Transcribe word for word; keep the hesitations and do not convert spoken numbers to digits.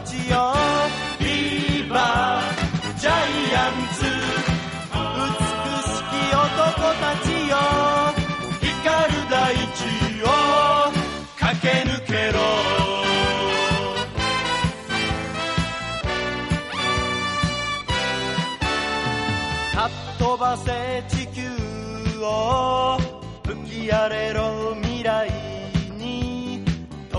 ちよ、ビバジャイアンツ、美しき男たちよ、光る大地を駆け抜けろ。かっ飛ばせ地球を吹き荒れろ。